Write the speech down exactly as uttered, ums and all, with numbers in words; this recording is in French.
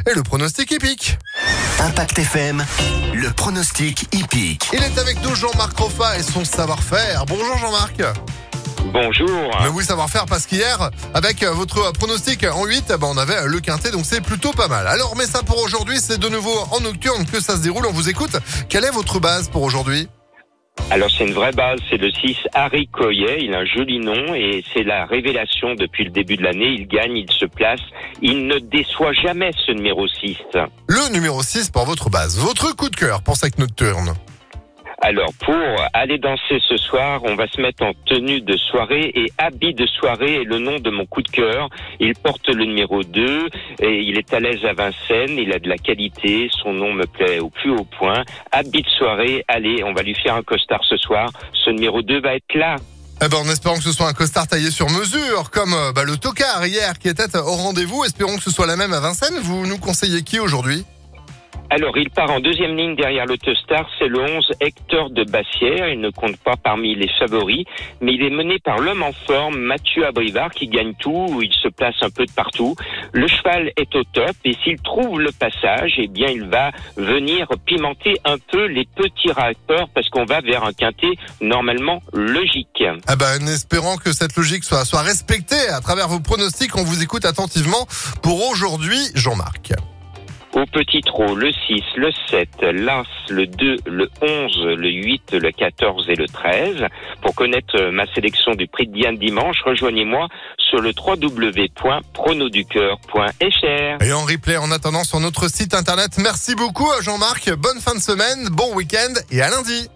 et le pronostic hippique. Impact F M, le pronostic hippique. Il est avec nous Jean-Marc Roffa et son savoir-faire. Bonjour Jean-Marc. Bonjour. Mais oui, savoir-faire parce qu'hier, avec votre pronostic en huit, ben on avait le quintet, donc c'est plutôt pas mal. Alors, mais ça pour aujourd'hui, c'est de nouveau en nocturne que ça se déroule. On vous écoute. Quelle est votre base pour aujourd'hui ? Alors c'est une vraie base, c'est le six Harry Coyet, il a un joli nom et c'est la révélation depuis le début de l'année. Il gagne, il se place, il ne déçoit jamais ce numéro six. Le numéro six pour votre base. Votre coup de cœur pour cette nocturne ? Alors, pour aller danser ce soir, on va se mettre en tenue de soirée et habit de soirée est le nom de mon coup de cœur. Il porte le numéro deux et il est à l'aise à Vincennes, il a de la qualité, son nom me plaît au plus haut point. Habit de soirée, allez, on va lui faire un costard ce soir. Ce numéro deux va être là. Eh ben, en espérant que ce soit un costard taillé sur mesure, comme euh, bah, le tocard hier qui était au rendez-vous. Espérons que ce soit la même à Vincennes. Vous nous conseillez qui aujourd'hui ? Alors, il part en deuxième ligne derrière l'Autostar, c'est le onze Hector de Bassière. Il ne compte pas parmi les favoris, mais il est mené par l'homme en forme, Mathieu Abrivard, qui gagne tout, il se place un peu de partout. Le cheval est au top, et s'il trouve le passage, eh bien, il va venir pimenter un peu les petits rapports, parce qu'on va vers un quintet normalement logique. Eh ben, en espérant que cette logique soit, soit respectée à travers vos pronostics, on vous écoute attentivement pour aujourd'hui, Jean-Marc. Au petit trot, le six, le sept, l'As, le deux, le onze, le huit, le quatorze et le treize. Pour connaître ma sélection du prix de Diane dimanche, rejoignez-moi sur le w w w point pronoducœur point f r. Et en replay en attendant sur notre site internet. Merci beaucoup Jean-Marc, bonne fin de semaine, bon week-end et à lundi.